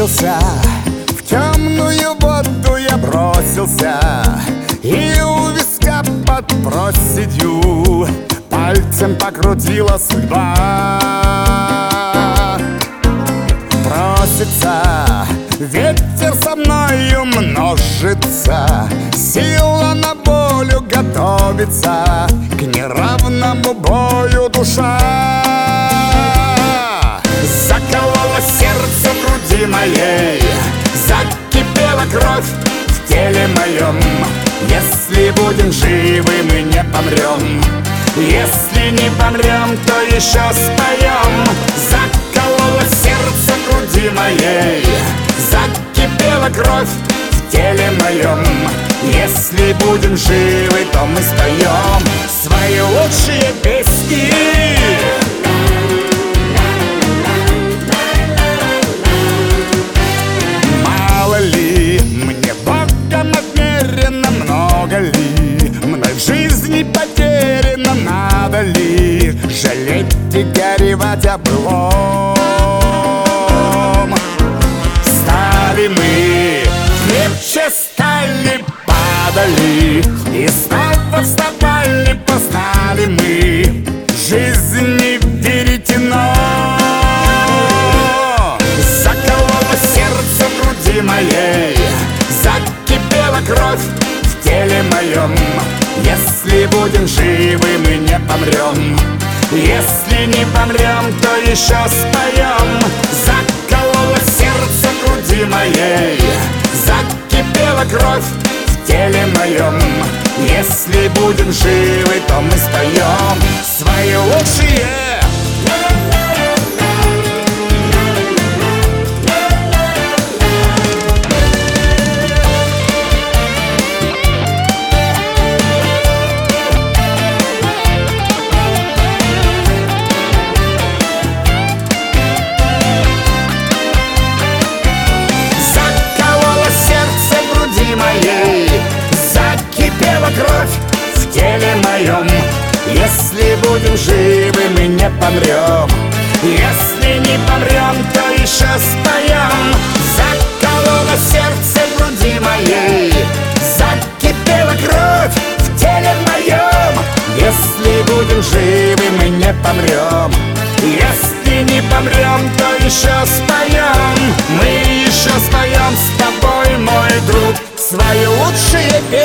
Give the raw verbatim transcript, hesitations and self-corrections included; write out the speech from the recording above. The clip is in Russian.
бросился, в темную воду я бросился, и у виска под проседью пальцем покрутила судьба. Просится ветер, со мною множится, сила на волю готовится, к неравному бою душа. Закололо сердце в груди моей, закипела кровь в теле моем. Если будем живы, мы не помрем, если не помрем, то еще споем. Закололо сердце в груди моей, закипела кровь в теле моем. Если будем живы, то мы споем свои лучшие песни. Мало ли мне Богом отмерено, много ли мной в жизни потеряно, надо ли жалеть и горевать о былом. Стали мы, крепче стали, падали и снова вставали, познали мы жизни веретено. Закололо сердце в груди моей, закипела кровь в теле моем. Если будем живы, мы не помрем, если не помрем, то еще споем. Закололо сердце в груди моей, закипела кровь в теле моем. Если будем живы, то мы споем свои лучшие. Кровь в теле моем. Если будем живы, мы не помрем, если не помрем, то еще споем. Закололо сердце в груди моей, закипела кровь в теле моем. Если будем живы, мы не помрем, если не помрем, то еще споем. Мы еще споем с тобой, мой друг, свои лучшие песни.